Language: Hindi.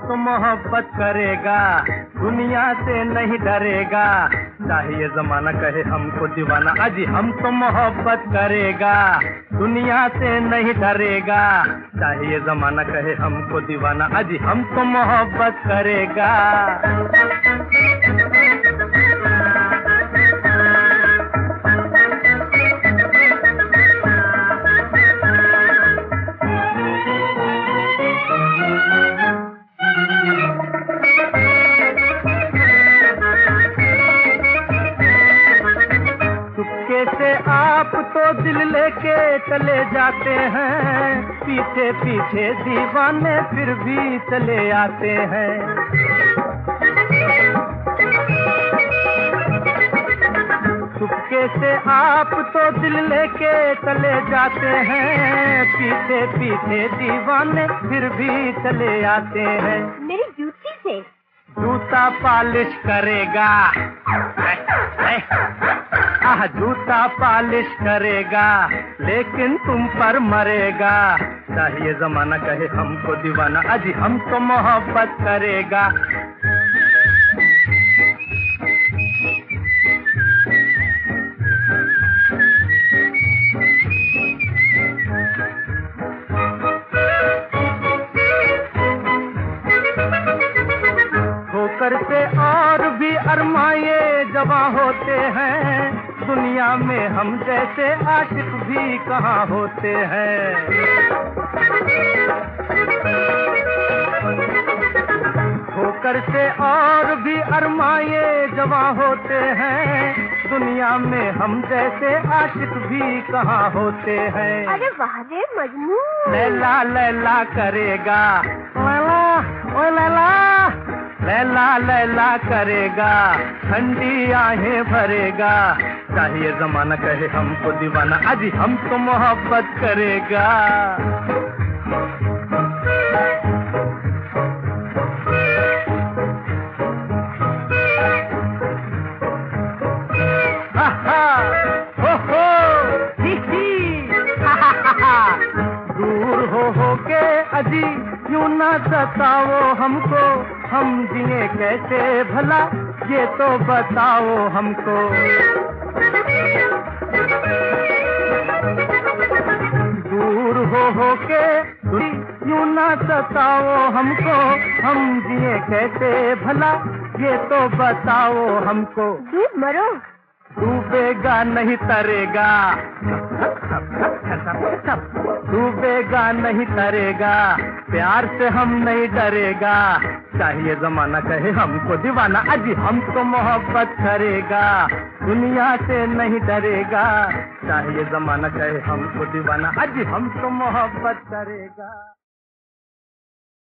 तो मोहब्बत करेगा, दुनिया से नहीं डरेगा। चाहिए जमाना कहे हमको दीवाना, अजी हम तो मोहब्बत करेगा, दुनिया से नहीं डरेगा। चाहिए जमाना कहे हमको दीवाना, अजी हम तो मोहब्बत करेगा। से आप तो दिल लेके चले जाते हैं, पीछे पीछे दीवाने फिर भी चले आते हैं। चुपके से आप तो दिल लेके चले जाते हैं, पीछे पीछे दीवाने फिर भी चले आते हैं। मेरी जूती से जूता पॉलिश करेगा, जूता पॉलिश करेगा, लेकिन तुम पर मरेगा। चाहिए जमाना कहे हमको दीवाना, अजी हम तो मोहब्बत करेगा। ठोकर से और भी अरमाए जवा होते हैं, दुनिया में हम जैसे आशिक भी कहाँ होते हैं। ठोकर से और भी अरमाए जवा होते हैं, दुनिया में हम जैसे आशिक भी कहाँ होते हैं। अरे वाह रे मजनू, लैला लैला करेगा, लैला ओ लैला, लैला लैला करेगा, ठंडी आहें भरेगा। चाहिए जमाना कहे हमको दीवाना, अजी हम तो मोहब्बत करेगा। हा हा हो ही ही, हा हा हा। दूर हो के अजी क्यों ना सताओ हमको, हम जिए कैसे भला ये तो बताओ हमको। दूर हो के यूं ना सताओ हमको, हम जिए कैसे भला ये तो बताओ हमको। डूब मरो, डूबेगा नहीं तरेगा, डूबेगा नहीं तरेगा, प्यार से हम नहीं डरेगा। चाहिए जमाना कहे हमको दीवाना, अजी हम तो मोहब्बत करेगा, दुनिया से नहीं डरेगा। चाहिए जमाना कहे हमको दीवाना, अजी हम तो मोहब्बत करेगा।